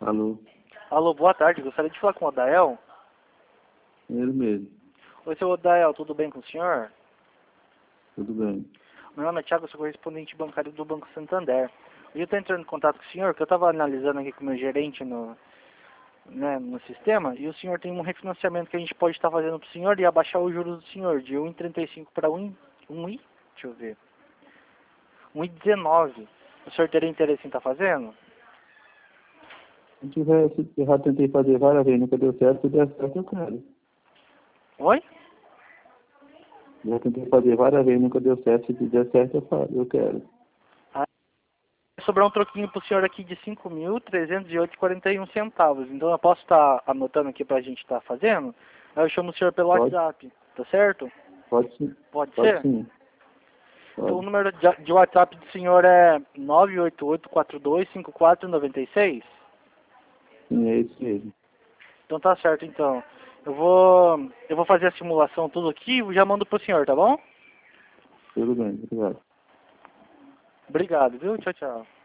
Alô, Alô, boa tarde. Gostaria de falar com o Odael. ele mesmo. Oi, seu Odael, tudo bem com o senhor? Tudo bem. Meu nome é Thiago, eu sou correspondente bancário do Banco Santander. Eu estou entrando em contato com o senhor, que eu estava analisando aqui com o meu gerente no sistema, e o senhor tem um refinanciamento que a gente pode estar fazendo para o senhor e abaixar os juros do senhor de 1,35 para 1, deixa eu ver, 1,19. O senhor teria interesse em estar fazendo? Se já tentei fazer várias vezes, nunca deu certo. Se der certo, eu quero. Oi? Já tentei fazer várias vezes, nunca deu certo. Se der certo, eu quero. Sobrar um troquinho pro senhor aqui de 5.308,41 centavos. Então eu posso estar anotando aqui pra gente estar fazendo? Aí eu chamo o senhor pelo Pode? WhatsApp, tá certo? Pode sim. Pode Pode ser? sim. Então o Pode. número de WhatsApp do senhor é 988-425496? Sim, é isso mesmo. Então tá certo, então. Eu vou fazer a simulação tudo aqui e já mando pro senhor, tá bom? Tudo bem, obrigado. Obrigado, viu? Tchau, tchau.